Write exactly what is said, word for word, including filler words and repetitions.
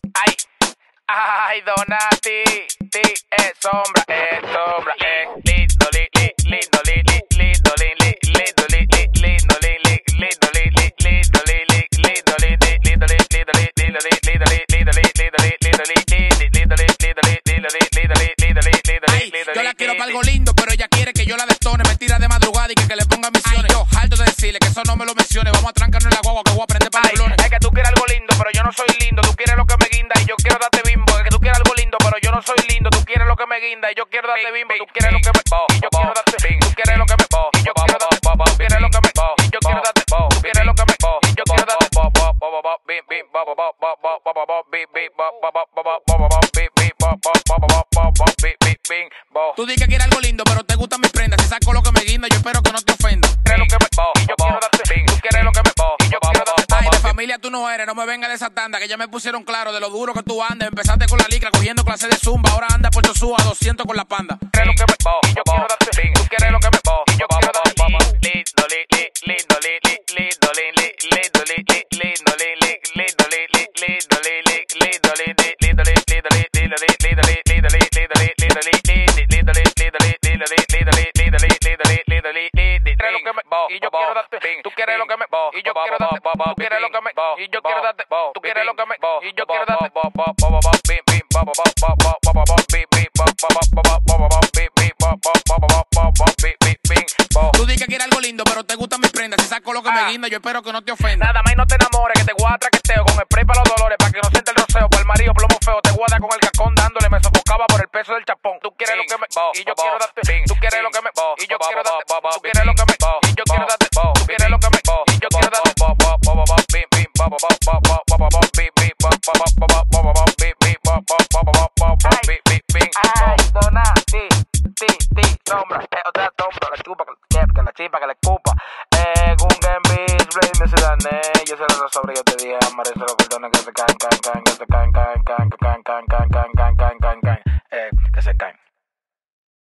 Ay, ay, Donati, ti, es sombra, es sombra, es lindo, li, li, lindo, li, li, lindo, li, li, lindo, li, li, lindo, li, li, lindo, li, li, lindo, li, li, lindo, li, li, lindo, li, lindo, li, lindo, li, lindo, li, lindo, li, lindo, li, lindo, li, lindo, li, lindo, li, lindo, li, lindo, li, lindo, li, lindo, li, lindo. Yo la quiero para algo lindo, pero ella quiere que yo la destone. Me tira de madrugada y que, que le ponga misiones. Yo harto de decirle que eso no me lo mencione. Vamos a trancarnos en la guagua que voy a aprender para Ay, es que tú quieres algo lindo, pero yo no soy lindo. Tú quieres lo que me guinda y yo quiero darte bimbo. Es que tú quieres algo lindo, pero yo no soy lindo. Tú quieres lo que me guinda y yo quiero darte bimbo. Tú quieres lo que me y yo quiero darte bimbo. Tú quieres lo que me y yo quiero darte bimbo. Tú quieres lo que me y yo quiero darte bimbo. Tú quieres lo que me y yo quiero darte bimbo. Tú dices que quieres algo lindo, pero te gustan mis prendas. Si saco lo que me guinda, yo espero que no te ofenda. Tú quieres lo que me y yo quiero darte bimbo. Tú quieres lo que me y yo quiero darte Ay, de familia tú no eres, no me vengas de esa tanda. Que ya me pusieron claro de lo duro que tú andas. Empezaste con la licra, cogiendo clase de zumba. Ahora anda por Sosúa a doscientos con la panda. Tú quieres lo que me y yo quiero darte bimbo. Tú quieres lo que me y yo quiero darte bimbo. Lindo, li, li, lindo, li, li, lindo, li, li, lindo, li, li, lindo, li, li, lindo, li, li, lindo, li, li, lindo, li, li, lindo, li, lindo, li, lindo, li, lindo, li, lindo, li, lindo, li, lindo, li, lindo, li, lindo, li, lindo, li, lindo, li, lindo, li, lindo, li, lindo, li, lindo. Tú quieres lo que me y yo quiero darte bimbo. Tú quieres lo que me y yo quiero darte bimbo. Tú quieres lo que me y yo quiero darte bimbo. Tú quieres lo que me y yo quiero darte Tú dices que quieres algo lindo, pero te gustan mis prendas. Si saco lo que me guinda, yo espero que no te ofenda. Nada más y no te enamores, que te voy a traqueteo con spray para los dolores, para que no sienta el roceo. Por el marido plomo feo, te guarda con el cascón dándole, me sofocaba por el peso del chapón. Tú quieres lo que me y yo quiero darte. Tú quieres lo que me y yo quiero darte. Tú quieres lo que me y yo quiero darte. Tú quieres lo que me y yo quiero darte. Ay, Donati, ti, ti, sombra, eh, otra sombra, la chupa, que la chipa, que la escupa. Eh, Gungan Beats, Blame, me se dané, yo se lo sobre, yo te dije, amaré, se lo perdonen, que se caen, caen, caen,